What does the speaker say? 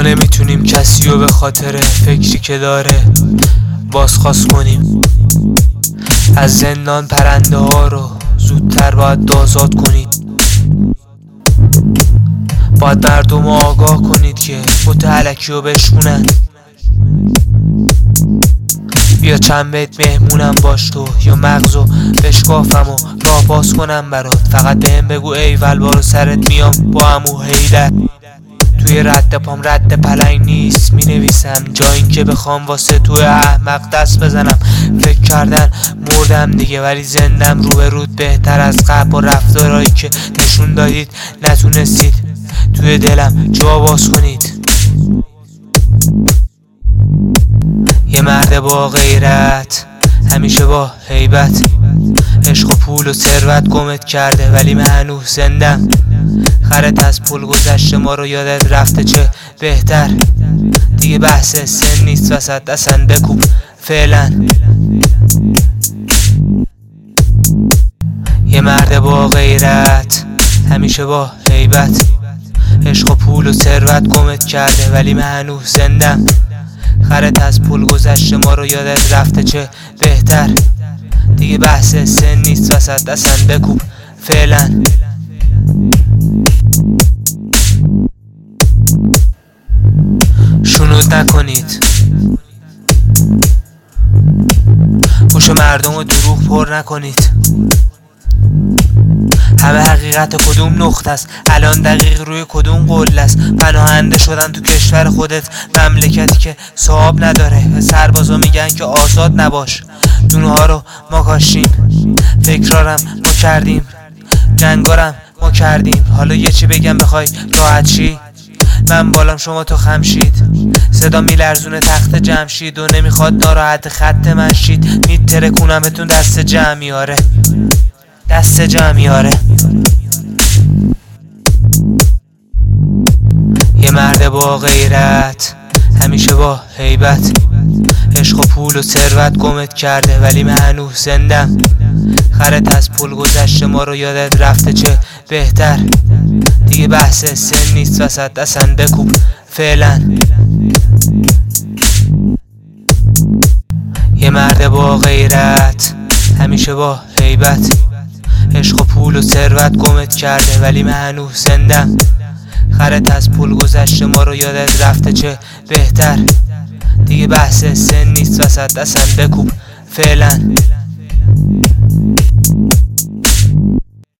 نمیتونیم کسی رو به خاطر فکری که داره بازخواست کنیم. از زندان پرنده ها رو زودتر باید آزاد کنید. باید مردم رو آگاه کنید که بت الکی رو بشکونن. بیا چند بیت مهمونم باش تو، یا مغزو بشکافم و راه باز کنم برات. فقط بهم بگو ایول بارو سرت میام با عمو حیدر. توی رد پام رد پلنگ نیست مینویسم، جا این که بخوام واسه توی احمق دست بزنم. فکر کردن مردم دیگه ولی زندم، رو به رود بهتر از قبل و رفتارهایی که نشون دادید نتونستید توی دلم جا باز کنید. یه مرد با غیرت همیشه با هیبت، عشق و پول و ثروت گمت کرده ولی من هنوز زندم. خرت از پول گذشته ما رو یادت رفته چه بهتر. دیگه بحث سن نیست وسط اصلا بکوب فعلا. یه مرد با غیرت همیشه با هیبت، عشق و پول و ثروت گمت کرده ولی من هنوز زندم. خرت از پول گذشته ما رو یادت رفته چه بهتر. دیگه بحث سن نیست وسط اصلا بکوب فعلا. شنود نکنید، گوش مردم رو دروغ پر نکنید. همه حقیقت کدوم نقطه است، الان دقیق روی کدوم قله است. پناهنده شدن تو کشور خودت، مملکتی که صاحب نداره. سربازا میگن که آزاد نباش، دونه ها رو ما کاشتیم. فکرارم ما کردیم، جنگارم ما کردیم. حالا یه چی بگم بخوای راحت شی، من بالام شما تو خمشید. صدا میلرزونه تخت جمشید و نمیخواد ناراحت خط من شید. میترکونمتون دست جمعیاره، دست جمعیاره. یه مرد با غیرت همیشه با هیبت، عشق و پول و ثروت گمت کرده ولی من هنوز زندم. خرت از پول گذشته ما رو یادت رفته چه بهتر. دیگه بحث سن نیست وسط اصلا بکوب فعلا. یه مرد با غیرت همیشه با هیبت، عشق و پول و ثروت گمت کرده ولی من هنوز زندم. خرت از پول گذشته ما رو یادت رفته چه بهتر. دیگه بحث سن نیست وسط اصلا بکوب فعلا.